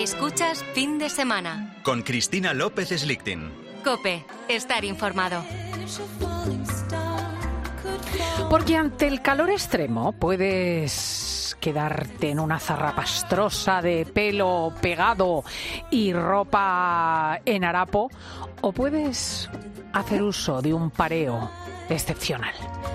Escuchas Fin de Semana. Con Cristina López Slichting. COPE. Estar informado. Porque ante el calor extremo puedes quedarte en una zarrapastrosa de pelo pegado y ropa en harapo, o puedes hacer uso de un pareo excepcional.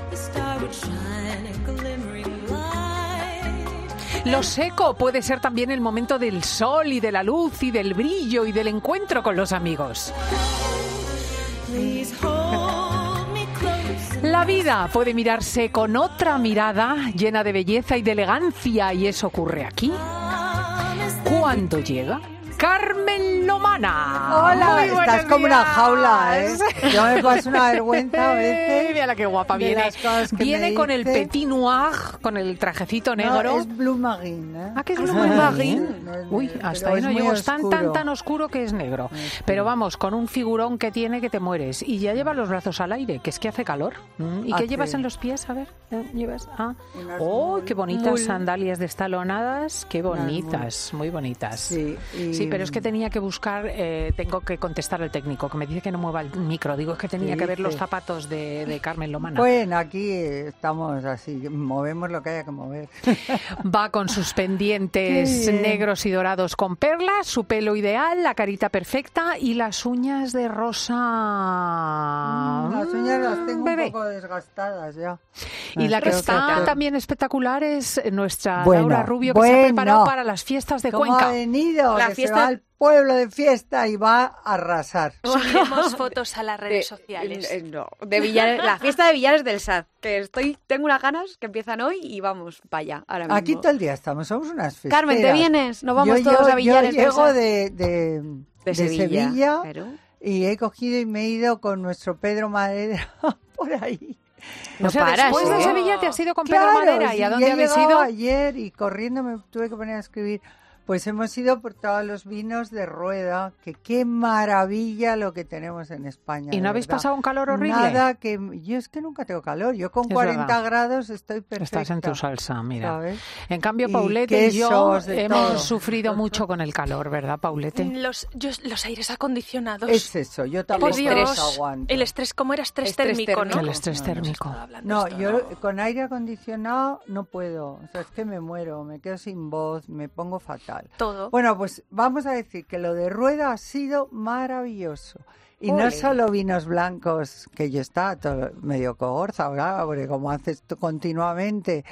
Lo seco puede ser también el momento del sol y de la luz y del brillo y del encuentro con los amigos. La vida puede mirarse con otra mirada llena de belleza y de elegancia, y eso ocurre aquí. ¿Cuándo llega? Carmen Lomana. Hola, estás como una jaula, ¿eh? Yo me paso una vergüenza a veces. Mira la que guapa viene. Viene con el petit noir, con el trajecito negro. No, es blue marine, ¿eh? Ah, que es blue marine. Uy, hasta ahí no llego. Es tan oscuro que es negro. Pero vamos, con un figurón que tiene que te mueres. Y ya lleva los brazos al aire, que es que hace calor. ¿Y qué llevas en los pies? A ver, ¿llevas? ¡Oh, qué bonitas sandalias destalonadas! ¡Qué bonitas! Muy bonitas. Sí, pero es que tenía que buscar, tengo que contestar al técnico, que me dice que no mueva el micro. Digo, es que tenía que ver los zapatos de Carmen Lomana. Bueno, aquí estamos así, movemos lo que haya que mover. Va con sus pendientes negros y dorados con perlas, su pelo ideal, la carita perfecta y las uñas de rosa. Las uñas las tengo un poco desgastadas ya. Y la que está también espectacular es nuestra Laura Rubio, que se ha preparado para las fiestas de Cuenca. Ha venido, la fiesta al pueblo de fiesta y va a arrasar. Subiremos fotos a las redes sociales. La fiesta de Villares del Sad, que tengo unas ganas que empiezan hoy y vamos para allá ahora mismo. Aquí todo el día estamos, somos unas festeras. Carmen, ¿te vienes? Nos vamos todos a Villares del Sad. Yo llego de Sevilla pero... y he cogido y me he ido con nuestro Pedro Madera por ahí. No, o sea, después de Sevilla te has ido con Pedro Madera. ¿Y a dónde habéis ido? Ayer y corriendo me tuve que poner a escribir. Pues hemos ido por todos los vinos de Rueda, que qué maravilla lo que tenemos en España. ¿Y no habéis pasado un calor horrible? Nada, que yo es que nunca tengo calor. Yo con 40 grados estoy perfecta. Estás en tu salsa, mira. ¿Sabes? En cambio, Paulette y yo hemos sufrido mucho con el calor, ¿verdad, Paulette? Los aires acondicionados. Es eso, yo también aguanto. El estrés, ¿cómo era? Estrés térmico, ¿no? El estrés térmico. No, yo con aire acondicionado no puedo. O sea, es que me muero, me quedo sin voz, me pongo fatal. Todo. Bueno, pues vamos a decir que lo de Rueda ha sido maravilloso. Y no solo vinos blancos, que yo estaba todo medio cogorza, ¿verdad? Porque como haces tú continuamente,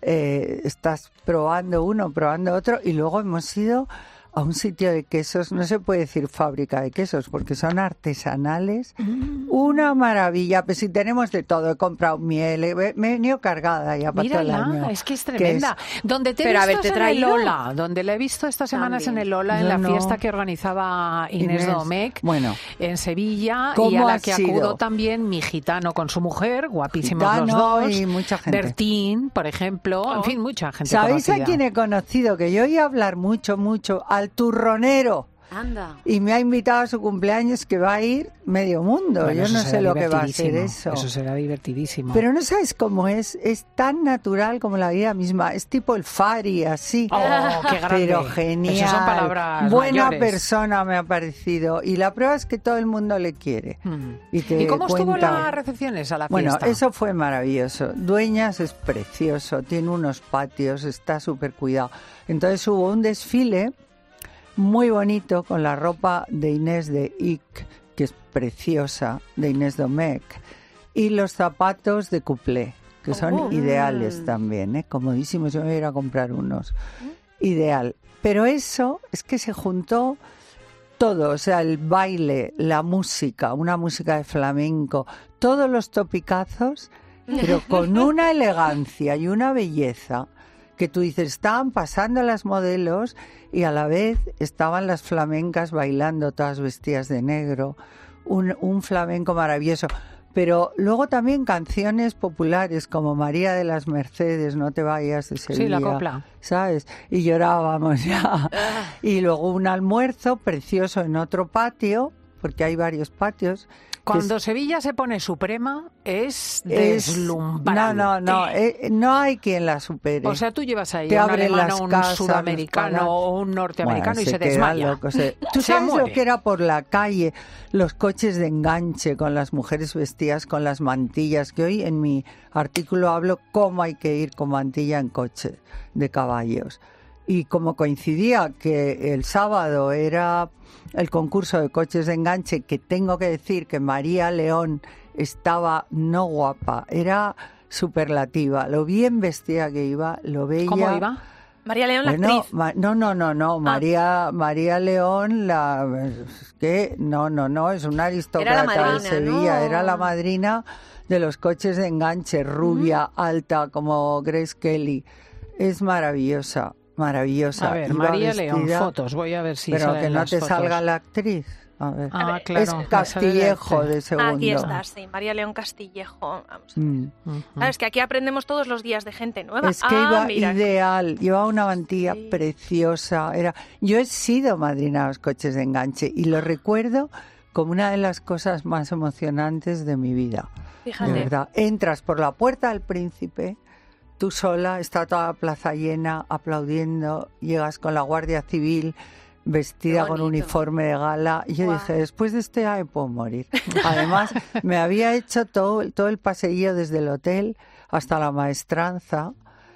estás probando uno, probando otro, y luego hemos ido a un sitio de quesos, no se puede decir fábrica de quesos, porque son artesanales, una maravilla. Pues si tenemos de todo, he comprado miel, me he venido cargada ya para todo el año. Es que es tremenda. Donde te he visto en el Lola, donde la he visto estas semanas en el Lola, en la fiesta que organizaba Inés Domecq, en Sevilla, y a la que acudo también mi gitano con su mujer, guapísimos los dos, y mucha gente. Bertín, por ejemplo, en fin, mucha gente ¿Sabéis conocida. a quién he conocido? Que yo oía hablar mucho, al turronero. Anda. Y me ha invitado a su cumpleaños, que va a ir medio mundo. Bueno, yo no sé lo que va a ser eso. Eso será divertidísimo. Pero no sabes cómo es tan natural como la vida misma. Es tipo el Fari, así. ¡Oh, qué grande! Pero genial. Eso son palabras Buena mayores. Persona me ha parecido. Y la prueba es que todo el mundo le quiere. ¿Y cómo estuvo la recepción esa, la fiesta? Bueno, eso fue maravilloso. Dueñas es precioso, tiene unos patios, está súper cuidado. Entonces hubo un desfile muy bonito con la ropa de Inés de Ic, que es preciosa, de Inés Domecq, y los zapatos de Couplé, que son ideales también, comodísimos. Yo me voy a ir a comprar unos. Ideal. Pero eso es que se juntó todo, o sea, el baile, la música, una música de flamenco, todos los topicazos, pero con una elegancia y una belleza que tú dices, estaban pasando las modelos y a la vez estaban las flamencas bailando, todas vestidas de negro, un flamenco maravilloso. Pero luego también canciones populares como María de las Mercedes, No te vayas de Sevilla. Sí, la copla. ¿Sabes? Y llorábamos ya. Y luego un almuerzo precioso en otro patio, porque hay varios patios, Cuando Sevilla se pone suprema es deslumbrante. No hay quien la supere. O sea, tú llevas ahí te un abren alemán las o un casas, sudamericano o un norteamericano y se desmaya. ¿Tú sabes lo que era por la calle? Los coches de enganche con las mujeres vestidas con las mantillas, que hoy en mi artículo hablo cómo hay que ir con mantilla en coche de caballos. Y como coincidía que el sábado era el concurso de coches de enganche, que tengo que decir que María León estaba no guapa, era superlativa. Lo bien vestida que iba, lo bella. ¿Cómo iba? María León, la actriz. No. María León, es una aristócrata de Sevilla. ¿no? Era la madrina de los coches de enganche, rubia, alta, como Grace Kelly. Es maravillosa. A ver, Iba María vestida, León, fotos, voy a ver si pero salen que no las te fotos. salga la actriz. A ver. Claro, es Castillejo de segundo. Aquí está, sí, María León Castillejo. Vamos a ver. Sabes que aquí aprendemos todos los días de gente nueva. Es que iba mira. ideal, llevaba una mantilla preciosa. Yo he sido madrina de los coches de enganche y lo recuerdo como una de las cosas más emocionantes de mi vida. Fíjate. De verdad. Entras por la Puerta del Príncipe, tú sola, está toda la plaza llena, aplaudiendo, llegas con la Guardia Civil vestida con uniforme de gala. Y yo dije, después de esto ya me puedo morir. Además, me había hecho todo el paseillo desde el hotel hasta la Maestranza,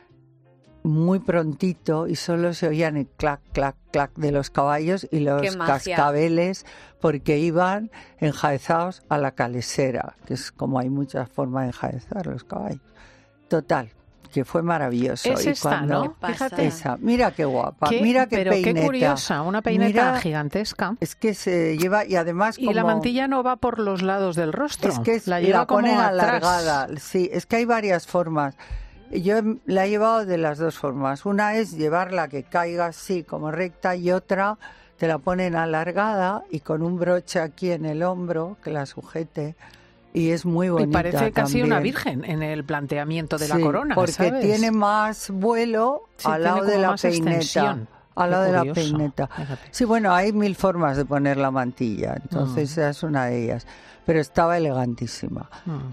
muy prontito, y solo se oían el clac, clac, clac de los caballos y los cascabeles, porque iban enjaezados a la calesera, que es como hay muchas formas de enjaezar los caballos. Total, que fue maravilloso. Es esta, ¿no? Fíjate. Esa. Mira qué guapa, mira qué pero peineta. qué curiosa, una peineta gigantesca. Es que se lleva, y además como... Y la mantilla no va por los lados del rostro. Es que la lleva como ponen atrás. alargada. Sí, es que hay varias formas. Yo la he llevado de las dos formas. Una es llevarla que caiga así como recta, y otra te la ponen alargada y con un broche aquí en el hombro que la sujete. Y es muy bonita. Y parece casi también una virgen en el planteamiento de la corona, porque ¿sabes? tiene más vuelo al lado de la peineta. Al lado de la peineta. Fíjate. Sí, bueno, hay 1000 formas de poner la mantilla, entonces esa es una de ellas. Pero estaba elegantísima.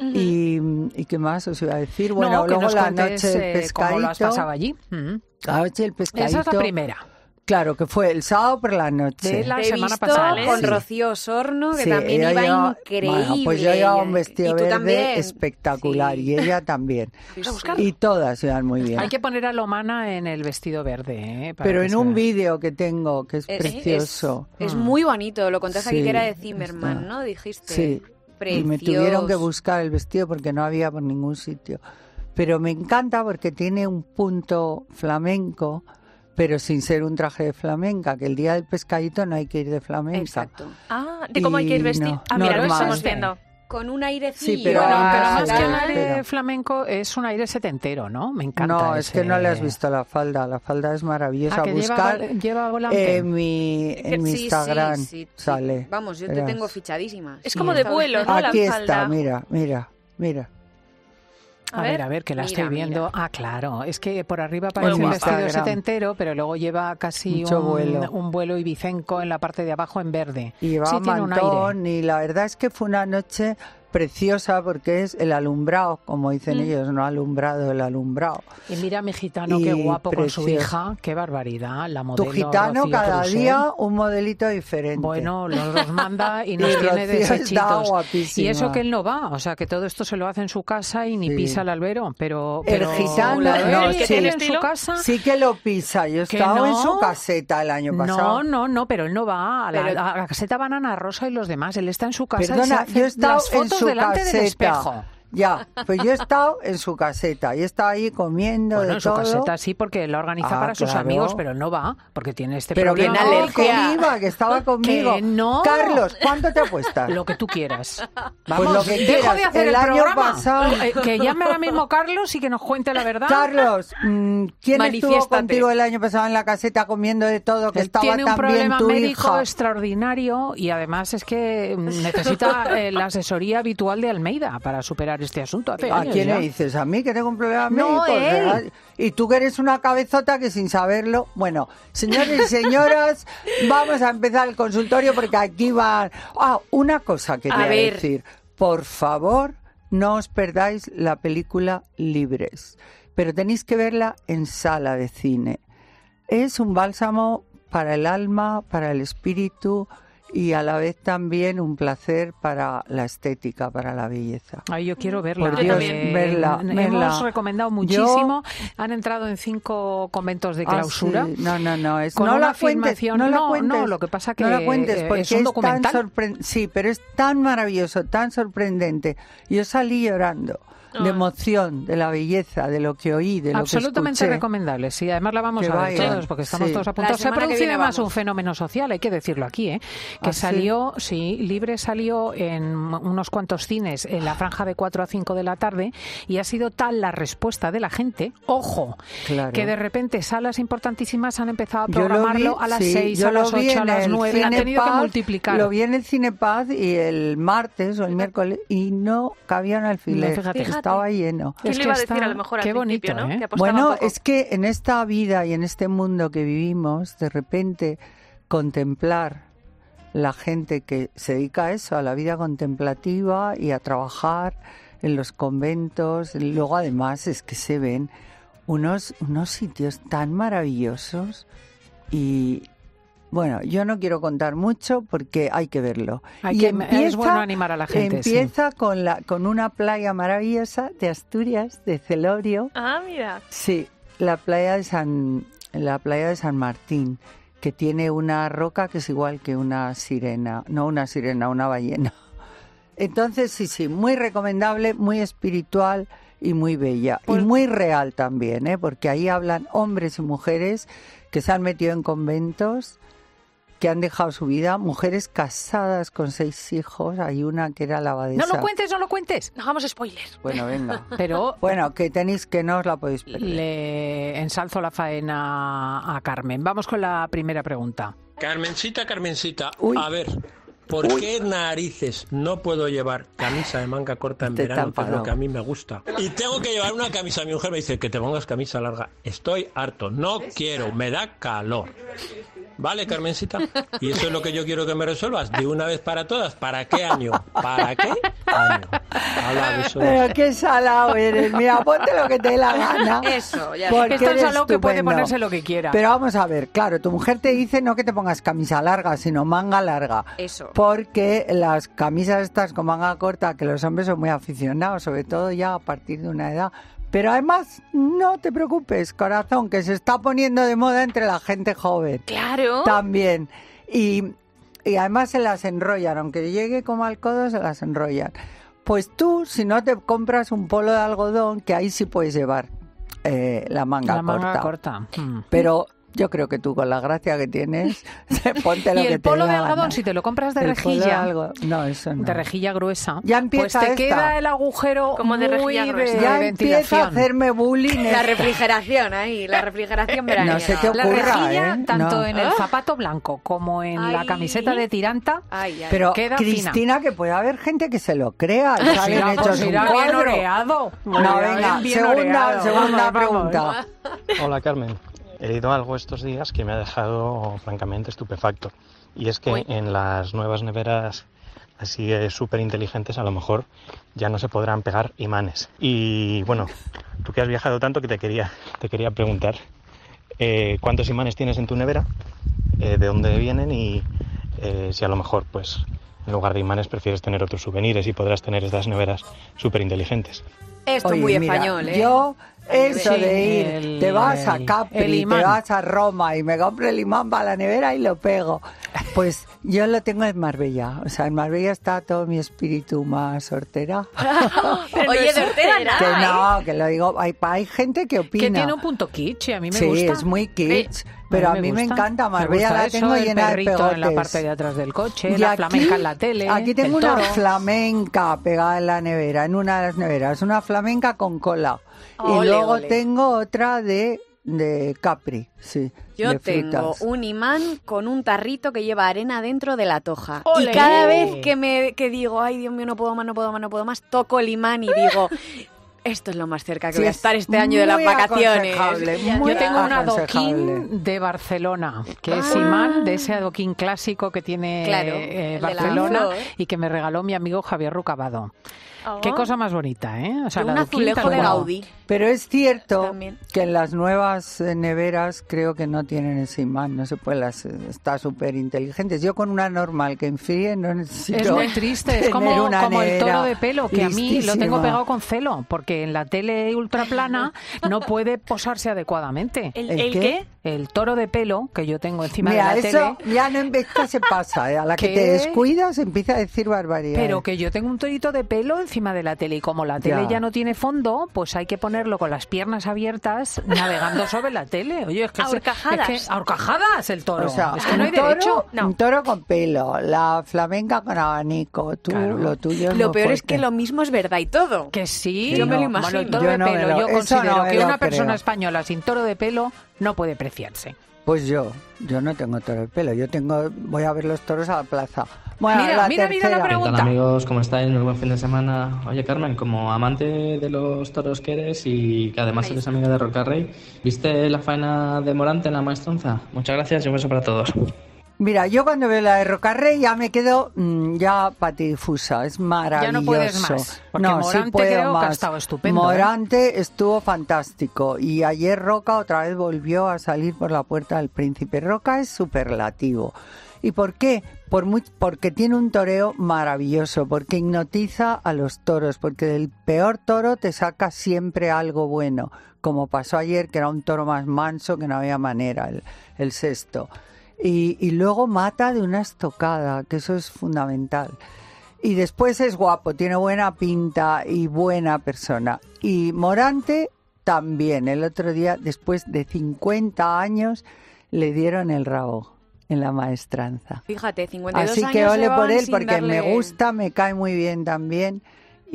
¿Y qué más os iba a decir? Bueno, luego la noche del pescadito. ¿Cómo lo has pasado allí? La noche del pescadito. Esa es la primera. Claro, que fue el sábado por la noche. De la Te he semana visto pasada. con Rocío Osorno, que Sí, también ella iba increíble. Bueno, pues yo llevaba un vestido ¿Y tú verde también? espectacular, Sí. y ella también. buscarlo. Y todas iban muy bien. Hay que poner a Lomana en el vestido verde, ¿eh? Pero en un vídeo que tengo, que es precioso. Es muy bonito, lo contaste aquí Sí, que era de Zimmerman, está. ¿no? Dijiste. Sí, y me tuvieron que buscar el vestido porque no había por ningún sitio. Pero me encanta porque tiene un punto flamenco, pero sin ser un traje de flamenca, que el día del pescadito no hay que ir de flamenca. Exacto. De cómo hay que ir vestido. Mira, lo normal. estamos viendo. Con un airecillo. Sí, pero más que el pero- aire flamenco es un aire setentero, ¿no? Me encanta. No, es que ese- no le has visto la falda es maravillosa. que Buscar lleva volante. en mi Sí, Instagram sí. sale. Vamos, yo te Verás. tengo fichadísima. Es como de vuelo, ¿no? Aquí La falda. está, mira. A ver, que la Mira, estoy viendo. mira. Ah, claro, es que por arriba parece Muy un guapa. vestido setentero, pero luego lleva casi Mucho vuelo. un vuelo ibicenco en la parte de abajo en verde. Y llevaba sí, tiene un aire. mantón, y la verdad es que fue una noche preciosa porque es el alumbrado, como dicen ellos, no alumbrado, el alumbrado. Y mira a mi gitano, Y qué guapo con su precioso. hija, qué barbaridad, la modelo Tu gitano Rocío cada Crusel. día un modelito diferente. Bueno, los manda y nos Y tiene Rocío está deshechitos. guapísima. Y eso que él no va, o sea, que todo esto se lo hace en su casa y ni Sí. pisa el albero, pero El gitano, la no, él, que sí. tiene en su estilo. casa. Sí que lo pisa, yo he ¿Que estado en no? su caseta el año pasado. No, pero él no va a la caseta Banana Rosa y los demás. Él está en su casa y se Perdona, hace yo he estado las en fotos su delante caseta. del espejo. Ya, pues yo he estado en su caseta y he estado ahí comiendo Bueno, de en su todo. caseta sí, porque él la organiza Ah, para sus claro. amigos, pero él no va, porque tiene este Pero que problema. no, alergia. que iba, que estaba conmigo. Que no. Carlos, ¿cuánto te apuestas? Lo que tú quieras. Pues Vamos, lo que dejo quieras. de hacer El el, año programa. pasado- Que llame ahora mismo Carlos y que nos cuente la verdad. Carlos, ¿quién estuvo Manifiéstate. contigo el año pasado en la caseta comiendo de todo? Que Él estaba tiene un también problema tu médico hija. extraordinario y además es que necesita la asesoría habitual de Almeida para superar este asunto hace ¿A años quién ya. le dices? ¿A mí que tengo un problema No, médico? él. Y tú que eres una cabezota que sin saberlo... Bueno, señores y señoras, vamos a empezar el consultorio porque aquí van... una cosa quería decir. Por favor, no os perdáis la película Libres, pero tenéis que verla en sala de cine. Es un bálsamo para el alma, para el espíritu y a la vez también un placer para la estética, para la belleza. Ay, yo quiero verla. Por Dios, verla. Hemos recomendado muchísimo. Han entrado en 5 conventos de clausura. Sí. No. Es, con no una la cuentes, afirmación. no la cuentes. No, lo que pasa que no la cuentes porque es un documental. Sí, pero es tan maravilloso, tan sorprendente. Yo salí llorando. De emoción, de la belleza, de lo que oí, de lo que escuché. Absolutamente recomendable, sí. Además la vamos a ver todos, porque estamos todos apuntados. Se ha producido además un fenómeno social, hay que decirlo aquí, que salió, Libre salió en unos cuantos cines en la franja de 4 a 5 de la tarde y ha sido tal la respuesta de la gente, que de repente salas importantísimas han empezado a programarlo a las 6, a las 8, a las 9, han tenido que multiplicar. Lo vi en el Cinepaz y el martes o el miércoles y no cabía un alfiler. Fíjate. Estaba lleno. ¿Quién le iba a decir a lo mejor al principio, bonito, ¿no? Que bueno, es que en esta vida y en este mundo que vivimos, de repente contemplar la gente que se dedica a eso, a la vida contemplativa y a trabajar en los conventos, luego además es que se ven unos sitios tan maravillosos y... Bueno, yo no quiero contar mucho porque hay que verlo. Es bueno animar a la gente. Empieza con una playa maravillosa de Asturias, de Celorio. Ah, mira. Sí, la playa de San Martín, que tiene una roca que es igual que una sirena, no una sirena, una ballena. Entonces, sí, muy recomendable, muy espiritual y muy bella. Y muy real también, porque ahí hablan hombres y mujeres que se han metido en conventos, que han dejado su vida, mujeres casadas con 6 hijos, hay una que era lavadesa. No lo cuentes. No hagamos spoilers. Bueno, venga. Pero bueno, que no os la podéis perder. Le ensalzo la faena a Carmen. Vamos con la primera pregunta. Carmencita, Uy. a ver, ¿por qué narices no puedo llevar camisa de manga corta en verano, que es lo que a mí me gusta? Y tengo que llevar una camisa. Mi mujer me dice que te pongas camisa larga. Estoy harto, no quiero, me da calor. ¿Vale, Carmencita? Y eso es lo que yo quiero que me resuelvas de una vez para todas. ¿Para qué año? ¿Para qué año? Habla de eso. Pero qué salado eres. Mira, ponte lo que te dé la gana. Eso, ya. Porque es tan eres salado que puede estupendo. ponerse lo que quiera. Pero vamos a ver, claro, tu mujer te dice no que te pongas camisa larga, sino manga larga. Eso. Porque las camisas estas con manga corta, que los hombres son muy aficionados, sobre todo ya a partir de una edad. Pero además, no te preocupes, corazón, que se está poniendo de moda entre la gente joven. Claro. También. Y además se las enrollan, aunque llegue como al codo, se las enrollan. Pues tú, si no te compras un polo de algodón, que ahí sí puedes llevar la manga corta. Pero yo creo que tú, con la gracia que tienes, ponte lo que te dé la gana. Y el polo de algodón, si te lo compras de rejilla, no, eso no. de rejilla gruesa, ya empieza pues te queda el agujero como de rejilla gruesa. Ya ventilación. empieza a hacerme bullying. La refrigeración ahí, la refrigeración veraniega. No se te La ocurra, rejilla, tanto No. en el zapato blanco como en la camiseta de tiranta, Pero, queda Cristina, fina. que puede haber gente que se lo crea. Salen hechos un bien cuadro. oreado. No, venga, segunda pregunta. Hola, Carmen. He leído algo estos días que me ha dejado francamente estupefacto. Y es que en las nuevas neveras así súper inteligentes a lo mejor ya no se podrán pegar imanes. Y bueno, tú que has viajado tanto que te quería preguntar ¿cuántos imanes tienes en tu nevera? ¿De dónde vienen? Y si a lo mejor pues en lugar de imanes prefieres tener otros souvenirs y podrás tener estas neveras súper inteligentes. Esto es muy español, ¿eh? Yo, eso Sí, de ir, te vas a Capri, te vas a Roma y me compro el imán para la nevera y lo pego. Pues yo lo tengo en Marbella. O sea, en Marbella está todo mi espíritu más hortera. Oye, de hortera Que nada, no, que lo digo. Hay gente que opina. Que tiene un punto kitsch, y a mí me sí, gusta. es muy kitsch. Pero a mí me gusta. encanta. Marbella Me gusta la eso, tengo el llena de perrito pegotes. en la parte de atrás del coche, Y la aquí- flamenca en la tele. Aquí tengo el una toro. flamenca pegada en la nevera, en una de las neveras. Una flamenca con cola. Y Ole, luego ole. tengo otra de de Capri, sí. Yo tengo un imán con un tarrito que lleva arena dentro de la toja. ¡Olé! Y cada vez que digo, ay, Dios mío, no puedo más, toco el imán y digo... Esto es lo más cerca que voy a estar este año de las vacaciones. Yo tengo un adoquín de Barcelona, que es imán de ese adoquín clásico que tiene Barcelona y que me regaló mi amigo Javier Rucabado. Qué cosa más bonita, ¿eh? O sea, un azulejo de Gaudí. Pero es cierto que en las nuevas neveras creo que no tienen ese imán, no se puede, está súper inteligentes. Yo con una normal que enfríe no necesito. Es muy triste, es como el toro de pelo, que listísima. A mí lo tengo pegado con celo, porque en la tele ultraplana no puede posarse adecuadamente. ¿El qué? El toro de pelo que yo tengo encima de la tele. Eso ya no se pasa, a la que te descuidas empieza a decir barbaridades. Pero que yo tengo un torito de pelo encima de la tele y como la tele ya no tiene fondo, pues hay que ponerlo con las piernas abiertas navegando sobre la tele. Oye, es que ahorcajadas el toro. O sea, es que no hay derecho. Un toro con pelo, la flamenca con abanico, lo tuyo es lo peor fuerte. Es que lo mismo es verdad y todo. Que sí, yo me lo imagino. Bueno, el toro de pelo, yo considero que una persona española sin toro de pelo no puede preciarse. Pues yo no tengo toro de pelo, voy a ver los toros a la plaza. Bueno, mira la pregunta. ¿Qué tal, amigos? ¿Cómo estáis? Muy buen fin de semana. Oye, Carmen, como amante de los toros que eres y que además eres amiga de Rocarrey, ¿viste la faena de Morante en La Maestranza? Muchas gracias y un beso para todos. Mira, yo cuando veo la de Rocarrey ya me quedo ya patidifusa, es maravilloso. Ya no puedes más, porque Morante creo que ha estado estupendo. Morante estuvo fantástico y ayer Roca otra vez volvió a salir por la puerta del Príncipe. Roca es superlativo. ¿Y por qué? Porque tiene un toreo maravilloso, porque hipnotiza a los toros, porque del peor toro te saca siempre algo bueno, como pasó ayer, que era un toro más manso que no había manera, el sexto. Y luego mata de una estocada, que eso es fundamental. Y después es guapo, tiene buena pinta y buena persona. Y Morante también, el otro día, después de 50 años, le dieron el rabo en La Maestranza. Fíjate, 52 Así años que ole por él, porque darle... me gusta, me cae muy bien también.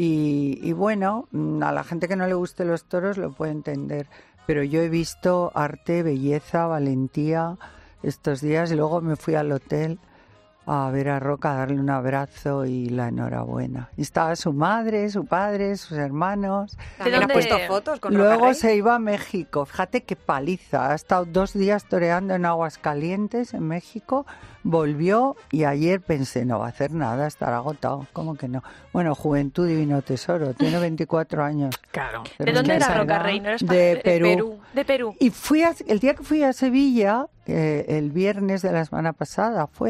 Y bueno, a la gente que no le guste los toros lo puede entender. Pero yo he visto arte, belleza, valentía estos días y luego me fui al hotel a ver a Roca, a darle un abrazo y la enhorabuena. Y estaba su madre, su padre, sus hermanos. ¿También ha puesto fotos con Luego Rocarrey? se iba a México. Fíjate qué paliza. Ha estado 2 días toreando en Aguascalientes, en México. Volvió y ayer pensé, no va a hacer nada, estará agotado. ¿Cómo que no? Bueno, Juventud Divino Tesoro, tiene 24 años. Claro. ¿De dónde era Rocarrey? ¿No eres de Perú. De Perú. Y el día que fui a Sevilla, el viernes de la semana pasada fue...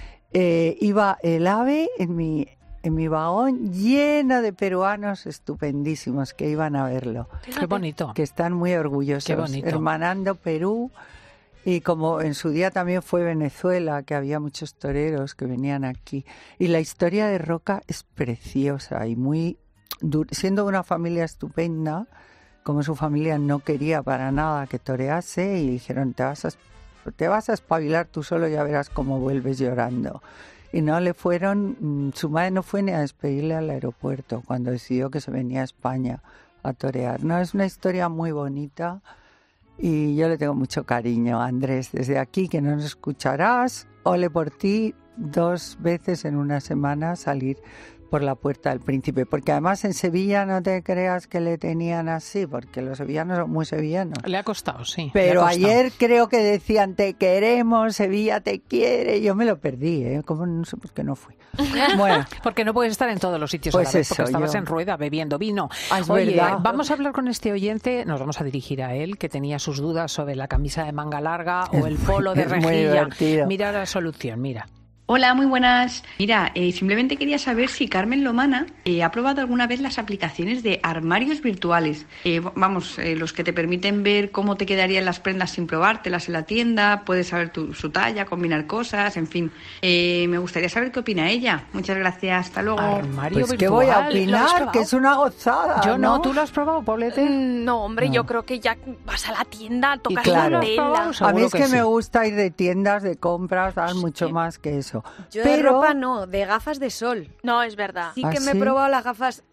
iba el AVE en mi vagón lleno de peruanos estupendísimos que iban a verlo. Qué bonito. Que están muy orgullosos. Qué bonito. Hermanando Perú. Y como en su día también fue Venezuela, que había muchos toreros que venían aquí. Y la historia de Roca es preciosa y muy... siendo una familia estupenda, como su familia no quería para nada que torease, y dijeron, te vas a espabilar tú solo, ya verás cómo vuelves llorando. Y no le fueron, su madre no fue ni a despedirle al aeropuerto cuando decidió que se venía a España a torear. No, es una historia muy bonita y yo le tengo mucho cariño, Andrés. Desde aquí, que no nos escucharás, ole por ti 2 veces en una semana salir por la puerta del Príncipe, porque además en Sevilla no te creas que le tenían así, porque los sevillanos son muy sevillanos. Le ha costado, sí. Pero ayer creo que decían, te queremos, Sevilla te quiere. Yo me lo perdí, como no sé por qué no fui. Bueno, porque no puedes estar en todos los sitios pues a la vez, porque eso, estabas en rueda bebiendo vino. Es Oye, verdad. vamos a hablar con este oyente, nos vamos a dirigir a él, que tenía sus dudas sobre la camisa de manga larga o el polo de rejilla. Mira la solución, mira. Hola, muy buenas. Mira, simplemente quería saber si Carmen Lomana ha probado alguna vez las aplicaciones de armarios virtuales. Los que te permiten ver cómo te quedarían las prendas sin probártelas en la tienda, puedes saber su talla, combinar cosas, en fin. Me gustaría saber qué opina ella. Muchas gracias, hasta luego. Armario pues virtual. ¿qué voy a opinar? Que es una gozada. Yo no, ¿tú lo has probado, Paulete? No, hombre, No. yo creo que ya vas a la tienda, tocas claro. la tela. A mí es que sí. me gusta ir de tiendas, de compras, dar mucho más que eso. Yo de ropa no, de gafas de sol. No, es verdad. Sí ¿Ah, que me he sí? probado las gafas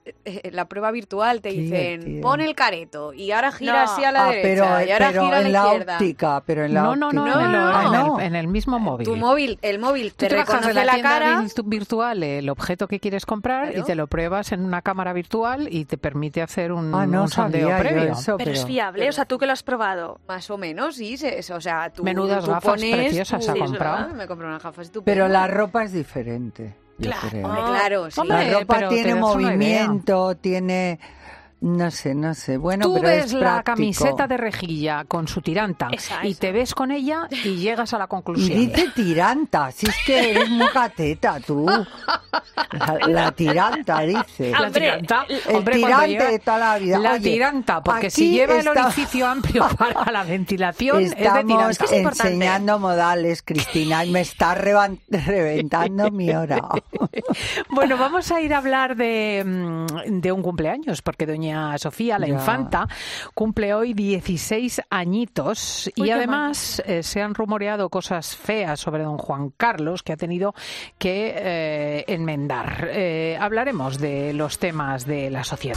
la prueba virtual te dicen, divertido. pon el careto y ahora gira así a la derecha pero y ahora gira a la en la izquierda. óptica, pero en la óptica. En el mismo móvil. El móvil te Tú bajas reconoce de la la tienda cara. virtual el objeto que quieres comprar y te lo pruebas en una cámara virtual y te permite hacer un sondeo previo. Pero es fiable, o sea, tú que lo has probado. Más o menos, sí. O sea, tú Menudas gafas preciosas ha comprado. Me compré unas gafas estupendas. Pero la ropa es diferente. Claro, sí. La ropa tiene movimiento, tiene... No sé. Bueno, tú pero ves es la práctico. camiseta de rejilla con su tiranta y te ves con ella y llegas a la conclusión. Y dice tiranta, si es que eres muy gateta tú. La tiranta, dice. La tiranta, el tirante de toda la vida. La Oye, tiranta, porque si lleva el orificio amplio para la ventilación, es de tiranta. Estamos enseñando modales, Cristina, y me está reventando mi hora. Bueno, vamos a ir a hablar de un cumpleaños, porque doña Sofía, la infanta, cumple hoy 16 añitos y además se han rumoreado cosas feas sobre don Juan Carlos que ha tenido que enmendar. Hablaremos de los temas de la sociedad.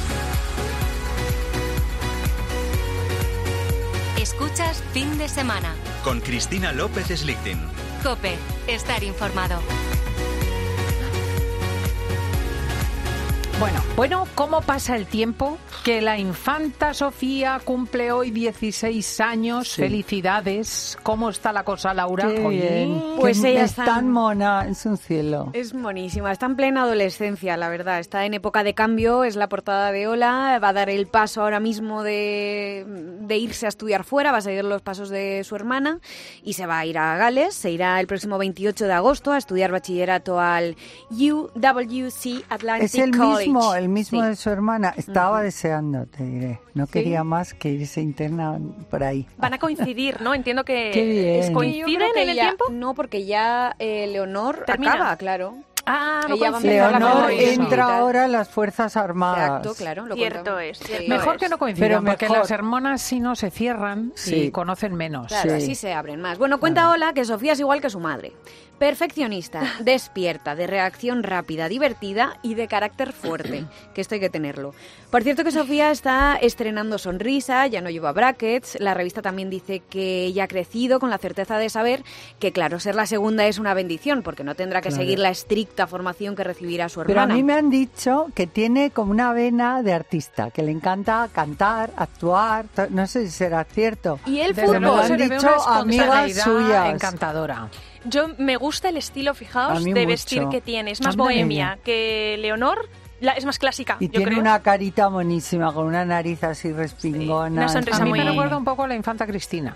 Escuchas Fin de Semana. Con Cristina López Slichting. COPE. Estar informado. Bueno, ¿cómo pasa el tiempo? Que la infanta Sofía cumple hoy 16 años. Sí. Felicidades. ¿Cómo está la cosa, Laura? Qué bien. Pues ella es tan mona, es un cielo. Es monísima, está en plena adolescencia, la verdad. Está en época de cambio, es la portada de Hola, va a dar el paso ahora mismo de irse a estudiar fuera, va a seguir los pasos de su hermana y se va a ir a Gales. Se irá el próximo 28 de agosto a estudiar bachillerato al UWC Atlantic College. El mismo de su hermana. Estaba deseando, te diré. No quería más que irse interna por ahí. Van a coincidir, ¿no? Entiendo que coinciden en el tiempo. No, porque ya Leonor acaba, claro. Leonor entra ahora en las Fuerzas Armadas. Exacto, claro. Cierto es. Mejor que no coincidan, porque las hermanas si no se cierran y conocen menos. Claro, así se abren más. Bueno, cuenta Hola que Sofía es igual que su madre. Perfeccionista, despierta, de reacción rápida, divertida y de carácter fuerte, que esto hay que tenerlo. Por cierto que Sofía está estrenando sonrisa, ya no lleva brackets, la revista también dice que ella ha crecido con la certeza de saber que, claro, ser la segunda es una bendición, porque no tendrá que seguir la estricta formación que recibirá su hermana. Pero a mí me han dicho que tiene como una vena de artista, que le encanta cantar, actuar, no sé si será cierto. Y el fútbol, lo han dicho amigas suyas. Encantadora. Yo me gusta el estilo, fijaos, de vestir que tiene. Es más bohemia que Leonor. Es más clásica, y yo tiene creo. Una carita monísima, con una nariz así respingona. Una sonrisa a mí me recuerda un poco a la infanta Cristina.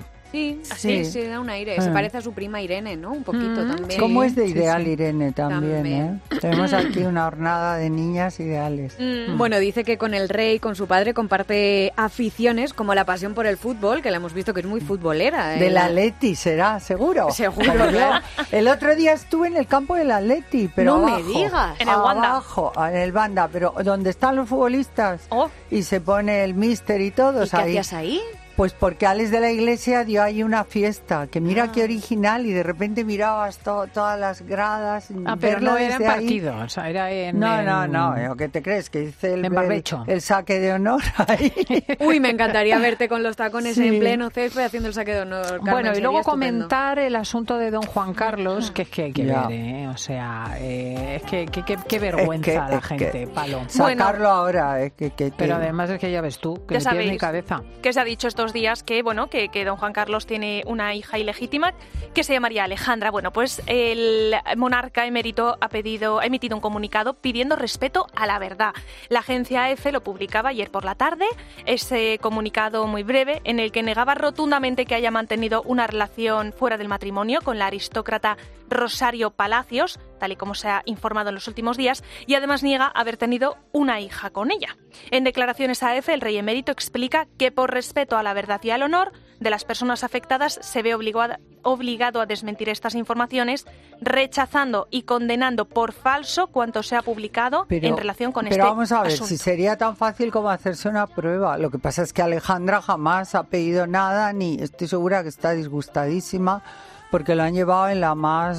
Sí, da un aire. Se parece a su prima Irene, ¿no? Un poquito también. ¿Cómo es de ideal Irene también? Tenemos aquí una hornada de niñas ideales. Bueno, dice que con el rey, con su padre, comparte aficiones como la pasión por el fútbol, que la hemos visto que es muy futbolera. Del Atleti será, seguro. Seguro, claro. El otro día estuve en el campo del Atleti, pero no abajo, me digas. En el Wanda. Abajo, en el Wanda, pero donde están los futbolistas y se pone el míster y todos ahí. ¿Y qué hacías ahí? Pues porque Alex de la Iglesia dio ahí una fiesta, que mira qué original, y de repente mirabas todas las gradas. Pero no era en partido, o sea, era en... No, ¿qué te crees? Que dice el saque de honor ahí. Uy, me encantaría verte con los tacones en pleno césped haciendo el saque de honor, Carmen. Bueno, y luego comentar estupendo. El asunto de don Juan Carlos, que es que hay que ver, o sea, es que qué vergüenza la gente, palo. Sacarlo ahora, Pero además es que ya ves tú, que ya no tiene ni cabeza. Que se ha dicho estos días que don Juan Carlos tiene una hija ilegítima que se llamaría Alejandra. Bueno, pues el monarca emérito ha emitido un comunicado pidiendo respeto a la verdad. La agencia EFE lo publicaba ayer por la tarde, ese comunicado muy breve en el que negaba rotundamente que haya mantenido una relación fuera del matrimonio con la aristócrata Rosario Palacios, tal y como se ha informado en los últimos días, y además niega haber tenido una hija con ella. En declaraciones a EFE, el rey emérito explica que por respeto a la verdad y al honor de las personas afectadas se ve obligado a desmentir estas informaciones, rechazando y condenando por falso cuanto se ha publicado en relación con este asunto. Pero vamos a ver, si sería tan fácil como hacerse una prueba. Lo que pasa es que Alejandra jamás ha pedido nada, ni estoy segura que está disgustadísima, porque lo han llevado en la más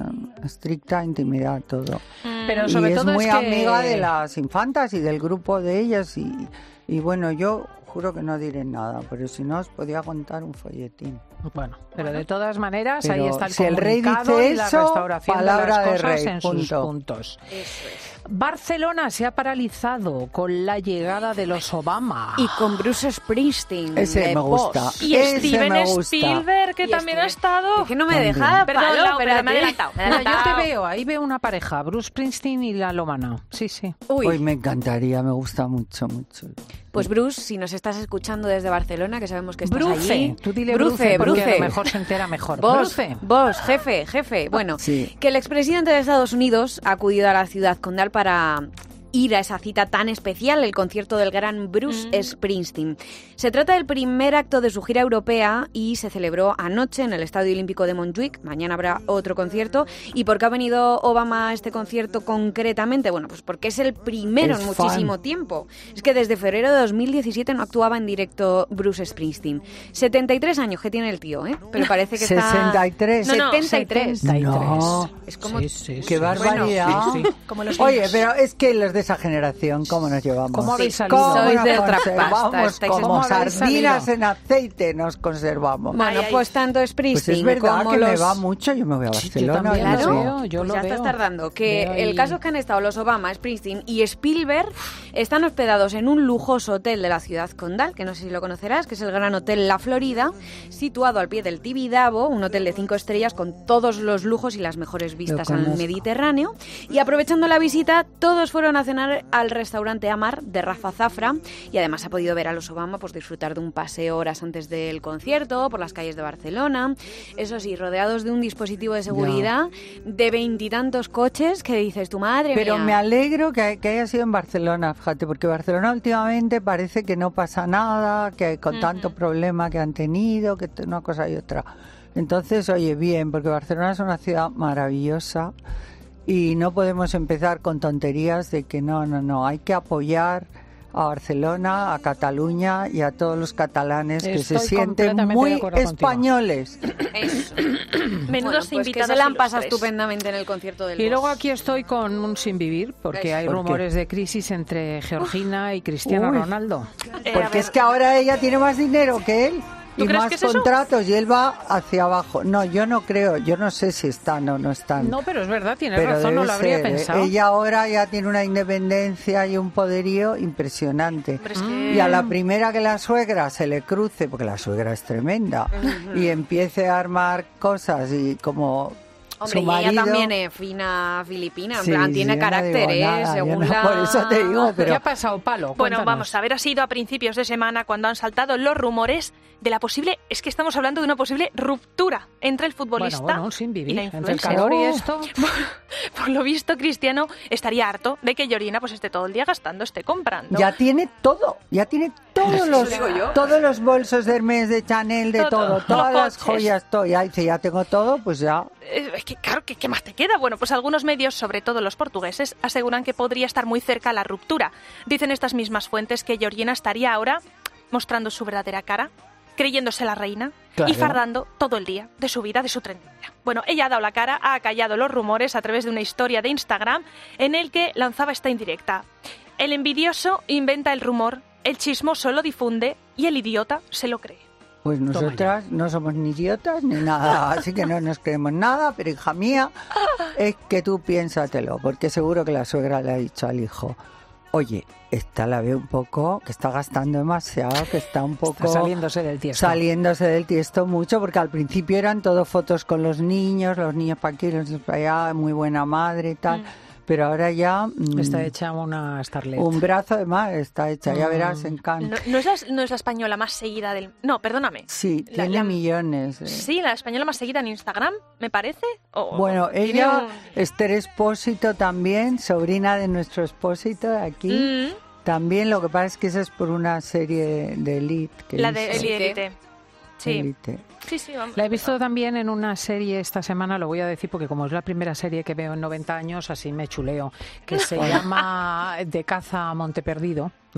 estricta intimidad todo. Pero sobre todo es muy es que... amiga de las infantas y del grupo de ellas y bueno, yo juro que no diré nada, pero si no os podía contar un folletín. Bueno, pero de todas maneras pero ahí está el si el rey comunicado dice y la eso, restauración palabra de las de cosas rey, en sus puntos. Eso es. Barcelona se ha paralizado con la llegada de los Obama. Y con Bruce Springsteen. Ese me gusta. Boss. Y Ese Steven me gusta. Spielberg, que Y también ha Steven- estado... Es que no me También. deja, Perdón, Palo, Lau, pero me he espérate. adelantado. No, yo te veo, ahí veo una pareja, Bruce Springsteen y la Lomana. Sí, sí. Uy, Hoy me encantaría, me gusta mucho. pues Bruce, si nos estás escuchando desde Barcelona, que sabemos que estás Bruce, allí. tú dile Bruce, porque Bruce. a lo mejor se entera mejor. Vos, jefe. Bueno, Sí. que el expresidente de Estados Unidos ha acudido a la ciudad condal para ir a esa cita tan especial, el concierto del gran Bruce Springsteen. Se trata del primer acto de su gira europea y se celebró anoche en el Estadio Olímpico de Montjuic. Mañana habrá otro concierto. ¿Y por qué ha venido Obama a este concierto concretamente? Bueno, pues porque es el primero Es en fan. muchísimo tiempo. Es que desde febrero de 2017 no actuaba en directo Bruce Springsteen. 73 años que tiene el tío, ¿eh? Pero parece que está... 63. No, 73. No. Es como... Sí, sí, ¡Qué sí. barbaridad! Sí, sí. como los Oye, pero es que los de esa generación, ¿cómo nos llevamos? ¿Cómo habéis Sí, salido? ¿Cómo sois nos de otra conservamos? pasta, estáis en- Como ¿Cómo habéis sardinas salido? en aceite nos conservamos. Bueno, pues tanto Pues Springsteen es verdad como que me los... va mucho, yo me voy a Barcelona. también ahora lo mismo. veo, yo pues lo ya veo. estás tardando. Que Veo ahí- el caso es que han estado los Obama, Springsteen y Spielberg están hospedados en un lujoso hotel de la ciudad condal, que no sé si lo conocerás, que es el Gran Hotel La Florida, situado al pie del Tibidabo, un hotel de 5 estrellas con todos los lujos y las mejores vistas al conozco. Mediterráneo. Y aprovechando la visita, todos fueron a cenar al restaurante Amar de Rafa Zafra y además ha podido ver a los Obama pues disfrutar de un paseo horas antes del concierto por las calles de Barcelona. Eso sí, rodeados de un dispositivo de seguridad de 20 y tantos coches que dices, tu madre Pero mía. me alegro que haya sido en Barcelona, fíjate, porque Barcelona últimamente parece que no pasa nada, que con tanto problema que han tenido, que una cosa y otra. Entonces, oye, bien, porque Barcelona es una ciudad maravillosa y no podemos empezar con tonterías de que no, hay que apoyar a Barcelona, a Cataluña y a todos los catalanes que se Estoy sienten completamente de muy acuerdo contigo. españoles. Eso. Menudos Pues que invitados se la han pasado ilustres. estupendamente en el concierto del Y Boss. luego aquí estoy con un sin vivir, porque hay ¿Por qué? rumores de crisis entre Georgina y Cristiano Uy. Ronaldo. A Porque ver, es que ahora ella tiene más dinero que él ¿Tú y crees más que es eso? contratos y él va hacia abajo. No, yo no creo, yo no sé si están o no están. No, pero es verdad, tienes pero razón, no debe lo habría ser, ¿eh? pensado. Ella ahora ya tiene una independencia y un poderío impresionante. Hombre, es que- Y a la primera que la suegra se le cruce, porque la suegra es tremenda, y empiece a armar cosas y como Hombre, su y marido... ella también es fina filipina, en Sí, plan, sí, tiene yo no carácter, digo nada, yo según no, la... por eso te digo, pero... ¿Qué ha pasado, Palo? Bueno, Cuéntanos. vamos a ver, ha sido a principios de semana cuando han saltado los rumores de la posible, es que estamos hablando de una posible ruptura entre el futbolista Bueno, un sin y vivir, la entre el influencer. calor y esto. Por lo visto, Cristiano estaría harto de que Georgina pues esté todo el día gastando, esté comprando. Ya tiene todo, ya tiene todos los bolsos de Hermès, de Chanel, de Todo, todo, los todas las coches. joyas, todo. Ya dice, ya tengo todo, pues ya. Es que claro, ¿qué más te queda? Bueno, pues algunos medios, sobre todo los portugueses, aseguran que podría estar muy cerca la ruptura. Dicen estas mismas fuentes que Georgina estaría ahora mostrando su verdadera cara, creyéndose la reina Claro. y fardando todo el día de su vida, de su trentería. Bueno, ella ha dado la cara, ha acallado los rumores a través de una historia de Instagram en el que lanzaba esta indirecta. El envidioso inventa el rumor, el chismoso lo difunde y el idiota se lo cree. Pues nosotras no somos ni idiotas ni nada, así que no nos creemos nada, pero hija mía, es que tú piénsatelo, porque seguro que la suegra le ha dicho al hijo, oye, esta la veo un poco, que está gastando demasiado, que está un poco... Está saliéndose del tiesto. Saliéndose del tiesto mucho, porque al principio eran todo fotos con los niños para aquí, los niños para allá, muy buena madre y tal, pero ahora ya... Está hecha una starlet. un brazo de más está hecha, ya verás en Cannes. No es la española más seguida del... No, perdóname. Sí, La- tiene la- millones. Sí, la española más seguida en Instagram, me parece. Bueno, tiene ella, un- Esther Espósito también, sobrina de nuestro Espósito de aquí. También, lo que pasa es que esa es por una serie de Elite. Que La hizo. de Elite. Sí. Elite. Sí, vamos. La he visto también en una serie esta semana, lo voy a decir porque como es la primera serie que veo en 90 años, así me chuleo, que se llama De caza a Monte Perdido.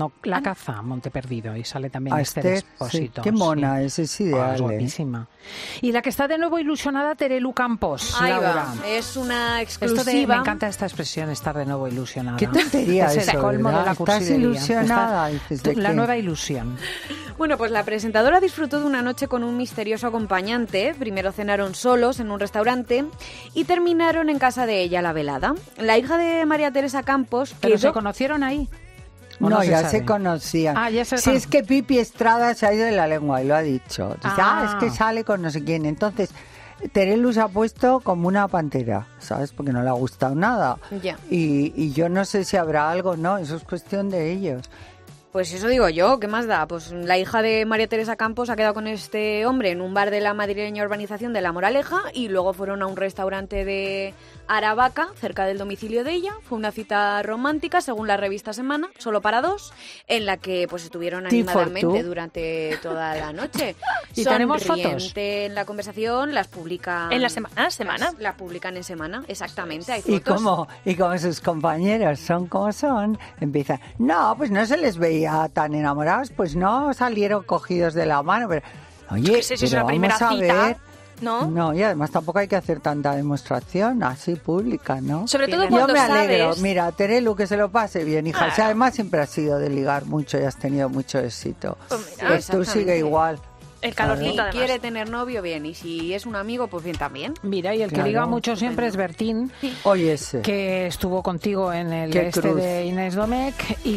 No, La caza, Monte Perdido, y sale también Esther Expósito. Sí, qué mona, es ideal. Es guapísima. Y la que está de nuevo ilusionada, Terelu Campos. Ahí Laura. va. Es una exclusiva. Me encanta esta expresión, estar de nuevo ilusionada. Qué tontería es eso, el colmo ¿verdad? de la cursilería. Estás ilusionada. La nueva ilusión. Bueno, pues la presentadora disfrutó de una noche con un misterioso acompañante. Primero cenaron solos en un restaurante y terminaron en casa de ella la velada. La hija de María Teresa Campos... ¿Pero se conocieron ahí? No, ya se conocían. Si es que Pipi Estrada se ha ido de la lengua y lo ha dicho. Dice, es que sale con no sé quién. Entonces, Terelu se ha puesto como una pantera, ¿sabes? Porque no le ha gustado nada. Ya. Y yo no sé si habrá algo, ¿no? Eso es cuestión de ellos. Pues eso digo yo, ¿qué más da? Pues la hija de María Teresa Campos ha quedado con este hombre en un bar de la madrileña urbanización de La Moraleja y luego fueron a un restaurante de Aravaca, cerca del domicilio de ella. Fue una cita romántica, según la revista Semana, solo para dos, en la que pues estuvieron animadamente durante toda la noche. ¿Y tenemos fotos? En la conversación las publican... En la Semana. La publican en Semana, exactamente, hay fotos. Y como sus compañeros son como son, empiezan, no, pues no se les veía tan enamorados, pues no salieron cogidos de la mano, pero oye, es una primera cita, ¿no? Y además tampoco hay que hacer tanta demostración así pública, ¿no? Sobre todo cuando yo me alegro, sabes... mira, Terelu, que se lo pase bien, hija. Si además siempre has sido de ligar mucho y has tenido mucho éxito. Pues tú sigue igual. El calorcito, además. Quiere tener novio, bien. Y si es un amigo, pues bien también. Mira, y el que liga mucho siempre es Bertín, que estuvo contigo en el de Inés Domecq y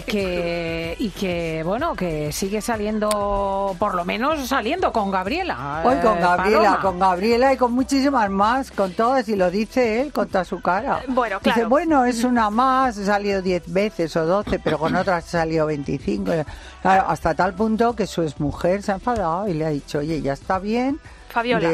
que bueno, que sigue saliendo, por lo menos saliendo con Gabriela. Hoy con Gabriela y con muchísimas más, con todas, y lo dice él con toda su cara. Bueno, claro. Dice, bueno, es una más, he salido 10 veces o 12, pero con otras he salido 25. Claro, hasta tal punto que su exmujer se ha enfadado y le ha dicho, oye, ya está bien Fabiola,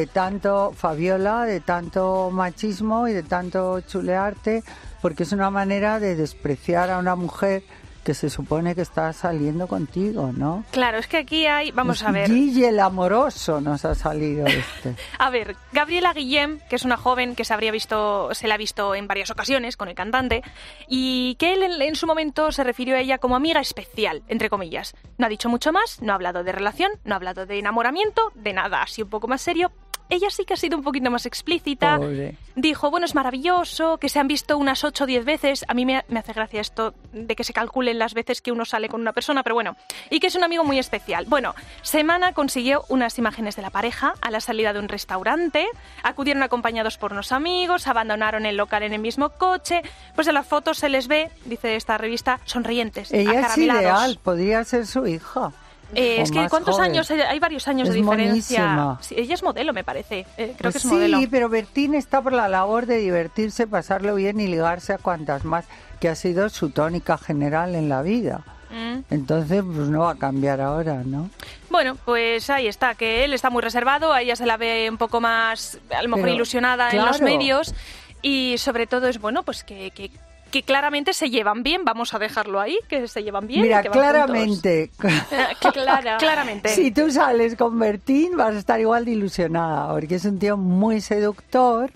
de tanto machismo y de tanto chulearte, porque es una manera de despreciar a una mujer que se supone que está saliendo contigo, ¿no? Claro, es que aquí hay... Vamos a ver... Gigi el amoroso nos ha salido A ver, Gabriela Guillem, que es una joven que se la ha visto en varias ocasiones con el cantante, y que él en su momento se refirió a ella como amiga especial, entre comillas. No ha dicho mucho más, no ha hablado de relación, no ha hablado de enamoramiento, de nada así un poco más serio. Ella sí que ha sido un poquito más explícita. Pobre. Dijo, bueno, es maravilloso, que se han visto unas 8 o 10 veces. A mí me hace gracia esto de que se calculen las veces que uno sale con una persona, pero bueno. Y que es un amigo muy especial. Bueno, Semana consiguió unas imágenes de la pareja a la salida de un restaurante. Acudieron acompañados por unos amigos, abandonaron el local en el mismo coche. Pues en las fotos se les ve, dice esta revista, sonrientes, ella acaramelados. Es ideal, podría ser su hija. Es que ¿cuántos joven. Años? Hay varios años es de diferencia. Sí, ella es modelo, me parece. Creo pues que es modelo. Sí, pero Bertín está por la labor de divertirse, pasarlo bien y ligarse a cuantas más, que ha sido su tónica general en la vida. Entonces, pues no va a cambiar ahora, ¿no? Bueno, pues ahí está, que él está muy reservado, a ella se la ve un poco más, a lo mejor ilusionada en los medios, y sobre todo es bueno, pues que claramente se llevan bien, vamos a dejarlo ahí, que se llevan bien. Mira, y que van claramente. Claramente. Si tú sales con Bertín, vas a estar igual de ilusionada, porque es un tío muy seductor,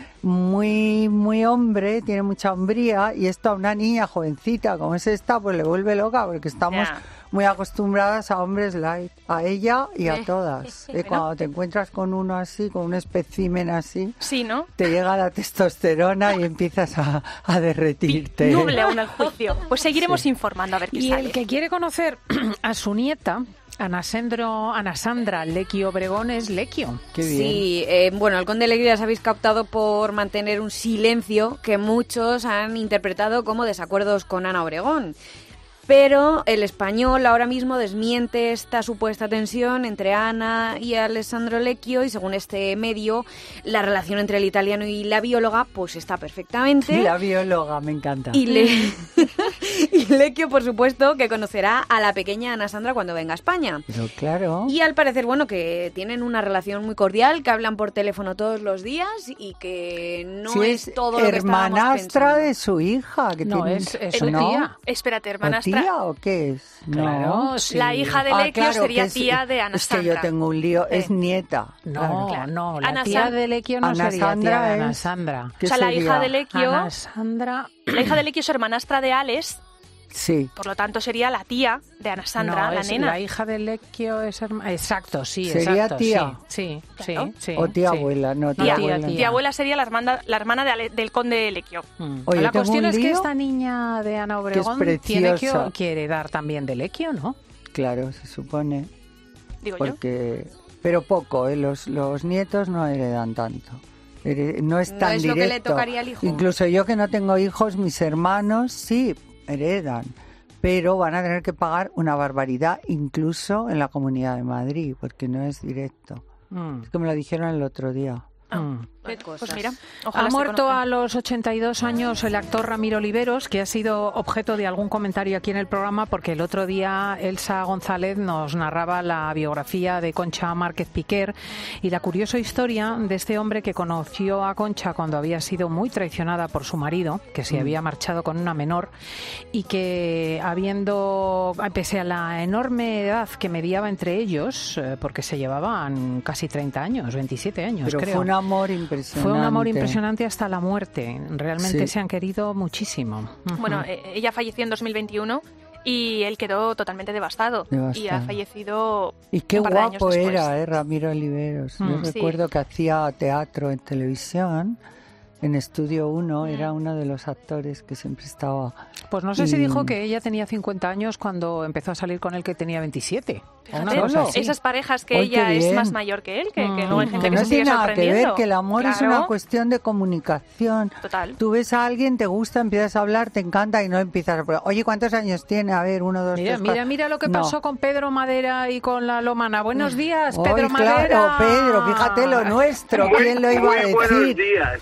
muy, muy hombre, tiene mucha hombría, y esto a una niña jovencita como es esta, pues le vuelve loca, porque estamos muy acostumbradas a hombres light, a ella y a todas. Cuando te encuentras con uno así, con un espécimen así, sí, ¿no? Te llega la testosterona y empiezas a derretirte. Nuble aún el juicio. Pues seguiremos informando a ver qué sale. Y el que quiere conocer a su nieta, Ana Sandra Lecchio Obregón, es Lecchio. Qué bien. Sí, bueno, el Conde Leguía habéis optado por mantener un silencio que muchos han interpretado como desacuerdos con Ana Obregón. Pero el Español ahora mismo desmiente esta supuesta tensión entre Ana y Alessandro Lecchio, y según este medio, la relación entre el italiano y la bióloga pues está perfectamente. La bióloga, me encanta. Y Lecchio, por supuesto, que conocerá a la pequeña Ana Sandra cuando venga a España. Pero claro. Y al parecer, bueno, que tienen una relación muy cordial, que hablan por teléfono todos los días y que no es todo lo que estábamos pensando. Es hermanastra de su hija. Que no, tiene... es su tía. Espérate, hermanastra. ¿O qué es? Claro, no, sí. La hija de Lecchio sería tía de Ana Sandra. Es que yo tengo un lío, es nieta. No, la tía de Lecchio no sería tía de Ana Sandra. O sea, la hija de Lecchio... Ana Sandra... La hija de Lecchio es hermanastra de Alex, Sí. Por lo tanto, sería la tía de Ana Sandra, la nena. La hija de Lecchio es hermana. Exacto, sí. ¿Sería exacto, tía? Sí, claro. sí. O tía abuela, no, tía abuela. Tía abuela sería la hermana del conde Lecchio. Oye, la cuestión es que lío, esta niña de Ana Obregón tiene que heredar también de Lecchio, ¿no? Claro, se supone. Digo porque... Pero poco, los nietos no heredan tanto. No es tan directo. Lo que le tocaría al hijo. Incluso yo que no tengo hijos, mis hermanos sí heredan, pero van a tener que pagar una barbaridad incluso en la Comunidad de Madrid, porque no es directo. Es que me lo dijeron el otro día. Pues mira, ha muerto a los 82 años el actor Ramiro Oliveros, que ha sido objeto de algún comentario aquí en el programa porque el otro día Elsa González nos narraba la biografía de Concha Márquez Piquer y la curiosa historia de este hombre que conoció a Concha cuando había sido muy traicionada por su marido, que se había marchado con una menor, y que pese a la enorme edad que mediaba entre ellos, porque se llevaban casi 30 años, 27 años, pero creo. Fue un amor impresionante. Fue un amor impresionante hasta la muerte. Realmente se han querido muchísimo. Bueno, ella falleció en 2021 y él quedó totalmente devastado. Y ha fallecido. Y qué un par de años guapo después. era, Ramiro Oliveros. Yo recuerdo que hacía teatro en televisión. En Estudio 1 era uno de los actores que siempre estaba. Pues no sé si dijo que ella tenía 50 años cuando empezó a salir con él, que tenía 27. Fíjate, esas parejas que ella es más mayor que él, que luego hay gente que no se sigue tiene nada que sorprendiendo. ver, que el amor es una cuestión de comunicación. Total. Tú ves a alguien, te gusta, empiezas a hablar, te encanta y no empiezas a preguntar, oye, ¿cuántos años tiene? A ver, 1, 2, 3, 4. Mira lo que pasó con Pedro Madera y con la Lomana. Buenos días, Pedro Madera. Claro, Pedro, fíjate lo nuestro. ¿Quién lo iba a decir? Buenos días.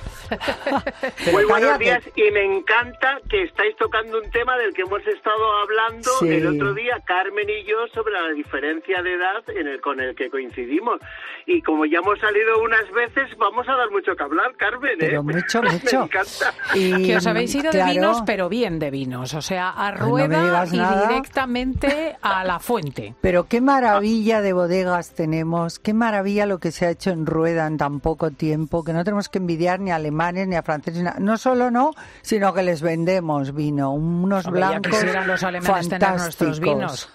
Muy buenos días, y me encanta que estáis tocando un tema del que hemos estado hablando el otro día, Carmen y yo, sobre la diferencia de edad con el que coincidimos. Y como ya hemos salido unas veces, vamos a dar mucho que hablar, Carmen. Pero mucho. Me encanta. Y que os habéis ido de vinos, pero bien de vinos. O sea, a rueda y directamente a la fuente. Pero qué maravilla de bodegas tenemos, qué maravilla lo que se ha hecho en Rueda en tan poco tiempo, que no tenemos que envidiar ni a alemanes ni a franceses. No solo sino que les vendemos vino, unos blancos ya quisieran los alemanes tener nuestros vinos.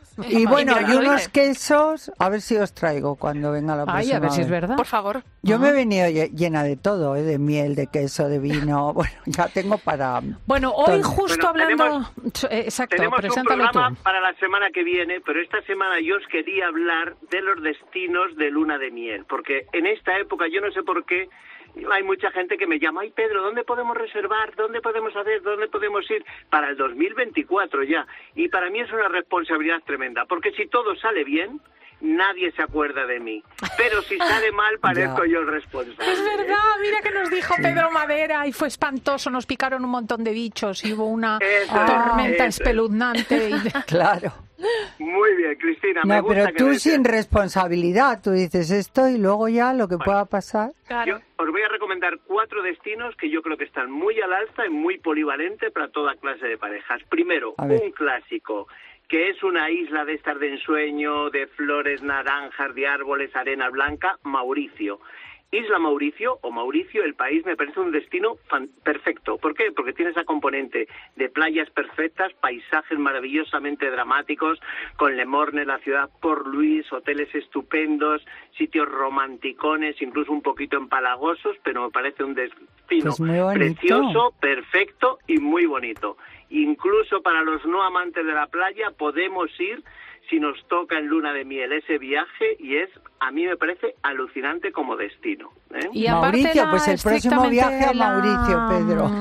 Y bueno, y unos quesos, a ver si os traigo cuando venga la próxima. A ver si es verdad. Por favor. Yo me he venido llena de todo, de miel, de queso, de vino. Bueno, ya tengo para... Bueno, hoy justo hablando... Tenemos un programa para la semana que viene, pero esta semana yo os quería hablar de los destinos de luna de miel, porque en esta época, yo no sé por qué, hay mucha gente que me llama, ay Pedro, ¿dónde podemos reservar? ¿Dónde podemos hacer? ¿Dónde podemos ir? Para el 2024 ya. Y para mí es una responsabilidad tremenda, porque si todo sale bien, nadie se acuerda de mí. Pero si sale mal, parezco yo el responsable. Es verdad, mira que nos dijo Pedro Madera y fue espantoso, nos picaron un montón de bichos y hubo una tormenta espeluznante. Claro. Muy bien, Cristina, me gusta. Pero tú sin responsabilidad, tú dices esto y luego ya lo que pueda pasar. Yo os voy a recomendar 4 destinos que yo creo que están muy al alza y muy polivalentes para toda clase de parejas. Primero, un clásico, que es una isla de estas de ensueño, de flores naranjas, de árboles, arena blanca, Mauricio. Isla Mauricio, o Mauricio, el país, me parece un destino perfecto. ¿Por qué? Porque tiene esa componente de playas perfectas, paisajes maravillosamente dramáticos, con Le Morne, la ciudad Port Louis, hoteles estupendos, sitios romanticones, incluso un poquito empalagosos, pero me parece un destino precioso, perfecto y muy bonito. Incluso para los no amantes de la playa podemos ir si nos toca en luna de miel ese viaje, y a mí me parece alucinante como destino. Y Mauricio, pues el próximo viaje a Mauricio, Pedro.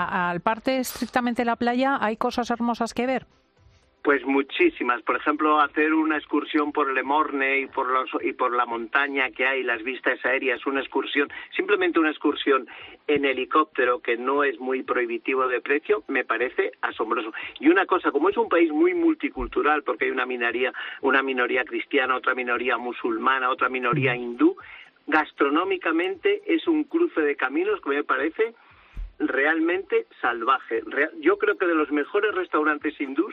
Aparte estrictamente la playa, ¿hay cosas hermosas que ver? Pues muchísimas. Por ejemplo, hacer una excursión por Le Morne y por la montaña que hay, las vistas aéreas, simplemente una excursión en helicóptero, que no es muy prohibitivo de precio, me parece asombroso. Y una cosa, como es un país muy multicultural, porque hay una minoría cristiana, otra minoría musulmana, otra minoría hindú, gastronómicamente es un cruce de caminos que me parece realmente salvaje. Yo creo que de los mejores restaurantes hindús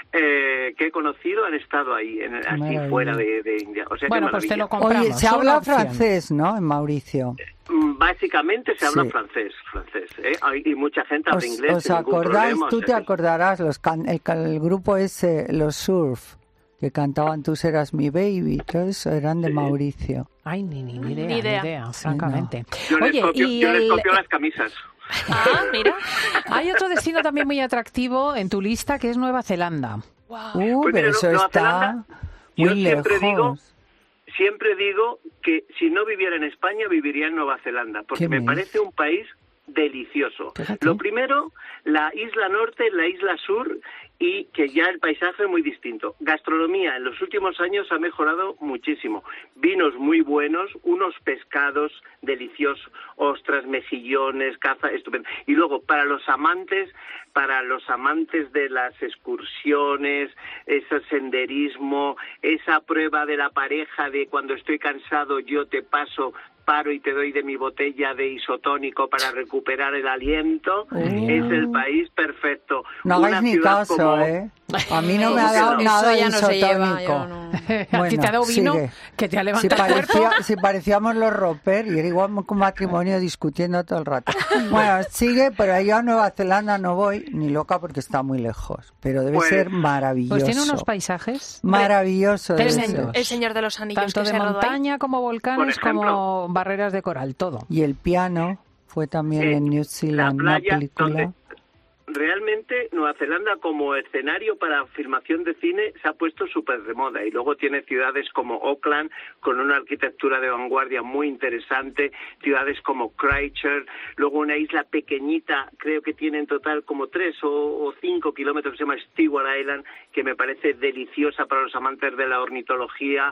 que he conocido han estado ahí, así fuera de India. O sea, bueno, pues te lo compramos. Oye, se habla francés, ¿no?, en Mauricio. Básicamente se habla francés, y mucha gente habla inglés. ¿Os acordáis? Tú te acordarás, el grupo ese, los Surf, que cantaban Tú serás mi baby, todo eso eran de Mauricio. Ay, ni idea, francamente. Yo les copio las camisas. Ah, mira. Hay otro destino también muy atractivo en tu lista, que es Nueva Zelanda. Wow. Pues pero eso está muy lejos. Siempre digo que si no viviera en España, viviría en Nueva Zelanda, porque me parece un país delicioso. Fíjate. Lo primero, la isla norte, la isla sur, y que ya el paisaje es muy distinto. Gastronomía en los últimos años ha mejorado muchísimo. Vinos muy buenos, unos pescados deliciosos, ostras, mejillones, caza, estupendo. Y luego, para los amantes de las excursiones, ese senderismo, esa prueba de la pareja de cuando estoy cansado yo te paro y te doy de mi botella de isotónico para recuperar el aliento, es el país perfecto. No hagáis ni caso, A mí no me ha dado nada de isotónico. Aquí te ha dado vino que te ha levantado el cuerpo. Si parecíamos los Roper y era igual con matrimonio discutiendo todo el rato. Bueno, sigue, pero yo a Nueva Zelanda no voy ni loca porque está muy lejos. Pero debe ser maravilloso. Pues tiene unos paisajes maravilloso. El Señor de los Anillos. Tanto de montaña como volcanes como barreras de coral, todo. Y el piano fue también en New Zealand, una película. Realmente Nueva Zelanda como escenario para filmación de cine se ha puesto súper de moda, y luego tiene ciudades como Auckland con una arquitectura de vanguardia muy interesante, ciudades como Christchurch, luego una isla pequeñita, creo que tiene en total como 3 o 5 kilómetros, se llama Stewart Island, que me parece deliciosa para los amantes de la ornitología,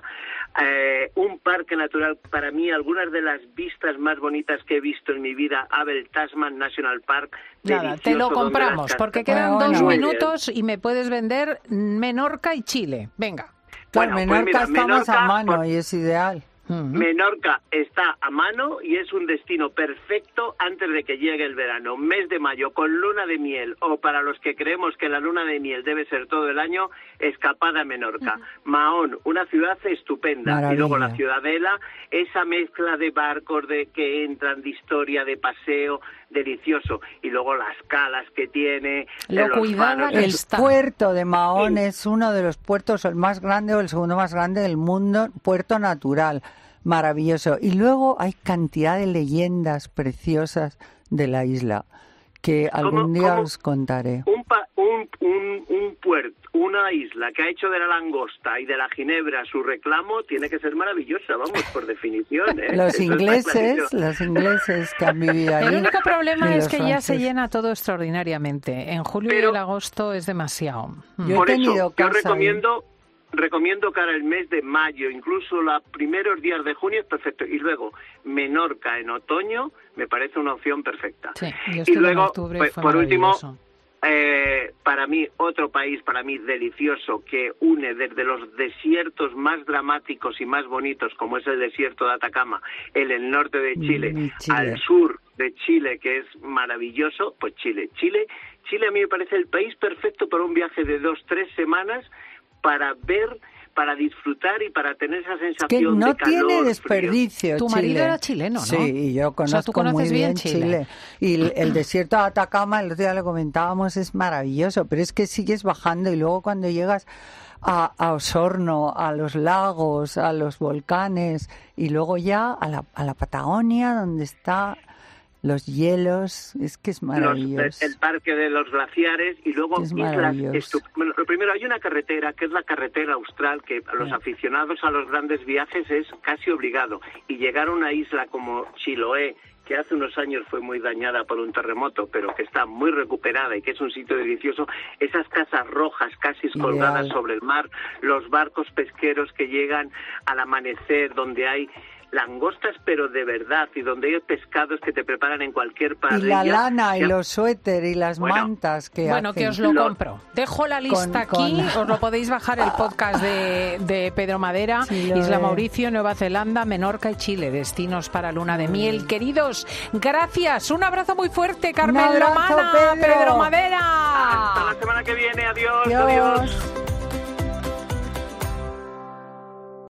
un parque natural, para mí algunas de las vistas más bonitas que he visto en mi vida, Abel Tasman National Park. Nada, te lo compramos, porque quedan 2 minutos y me puedes vender Menorca y Chile. Venga. Claro, Menorca estamos a mano y es ideal. Menorca está a mano y es un destino perfecto antes de que llegue el verano. Mes de mayo con luna de miel, o para los que creemos que la luna de miel debe ser todo el año, escapada a Menorca. Mahón, una ciudad estupenda. Maravilla. Y luego la Ciudadela, esa mezcla de barcos que entran, de historia, de paseo, delicioso. Y luego las calas que tiene. Lo cuidada que está. El puerto de Mahón es uno de los puertos, el más grande o el segundo más grande del mundo, puerto natural. Maravilloso. Y luego hay cantidad de leyendas preciosas de la isla que algún día os contaré. Un puerto, una isla que ha hecho de la langosta y de la ginebra su reclamo, tiene que ser maravillosa, vamos, por definición. Los ingleses que han vivido ahí. El único problema es que ya se llena todo extraordinariamente. En julio y en agosto es demasiado. Yo recomiendo cara el mes de mayo, incluso los primeros días de junio es perfecto. Y luego Menorca en otoño me parece una opción perfecta. Sí, y luego, por último, para mí, otro país delicioso que une desde los desiertos más dramáticos y más bonitos, como es el desierto de Atacama, en el norte de Chile, al sur de Chile, que es maravilloso, pues Chile a mí me parece el país perfecto para un viaje de 2-3 semanas, para ver, para disfrutar y para tener esa sensación que no de calor, tiene desperdicio. Tu marido era chileno, ¿no? Sí, y yo conozco muy bien Chile. Y el desierto de Atacama, el otro día lo comentábamos, es maravilloso, pero es que sigues bajando y luego cuando llegas a Osorno, a los lagos, a los volcanes y luego ya a la Patagonia, donde está los hielos, es que es maravilloso. El parque de los glaciares y luego islas. Bueno, lo primero, hay una carretera que es la carretera austral, que a los aficionados a los grandes viajes es casi obligado. Y llegar a una isla como Chiloé, que hace unos años fue muy dañada por un terremoto, pero que está muy recuperada y que es un sitio delicioso, esas casas rojas casi colgadas sobre el mar, los barcos pesqueros que llegan al amanecer, donde hay langostas, pero de verdad, y donde hay pescados que te preparan en cualquier parrilla. Y la lana, y los suéteres, y las mantas que hacen. Que os lo compro. Dejo la lista aquí, os lo podéis bajar el podcast de Pedro Madera, Isla Mauricio, Nueva Zelanda, Menorca y Chile, destinos para luna de miel. Queridos, gracias, un abrazo muy fuerte, Carmen Lomana, Pedro Madera. Hasta la semana que viene, adiós.